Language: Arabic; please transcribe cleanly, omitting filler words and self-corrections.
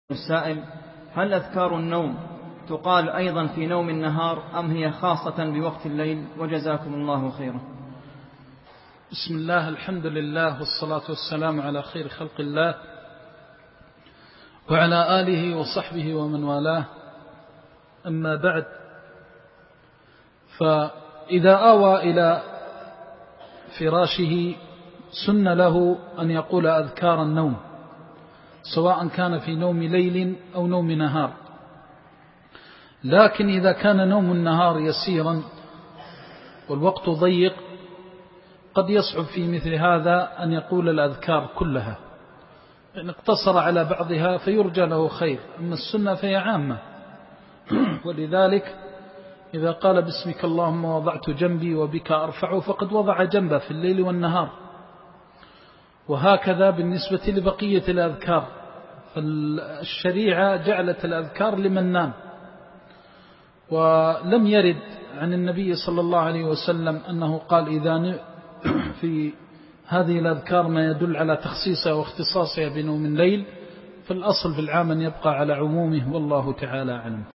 السائل: هل أذكار النوم تقال أيضا في نوم النهار أم هي خاصة بوقت الليل؟ وجزاكم الله خيرا. بسم الله، الحمد لله، والصلاة والسلام على خير خلق الله وعلى آله وصحبه ومن والاه. أما بعد، فإذا آوى إلى فراشه سن له أن يقول أذكار النوم، سواء كان في نوم ليل أو نوم نهار. لكن إذا كان نوم النهار يسيرا والوقت ضيق قد يصعب في مثل هذا أن يقول الأذكار كلها، إن اقتصر على بعضها فيرجى له خير، أما السنة فهي عامة. ولذلك إذا قال باسمك اللهم وضعت جنبي وبك أرفعه فقد وضع جنبه في الليل والنهار. وهكذا بالنسبة لبقية الأذكار، فالشريعة جعلت الأذكار لمن نام، ولم يرد عن النبي صلى الله عليه وسلم أنه قال إذا في هذه الأذكار ما يدل على تخصيصها واختصاصها بنوم الليل، فالأصل في العام أن يبقى على عمومه، والله تعالى أعلم.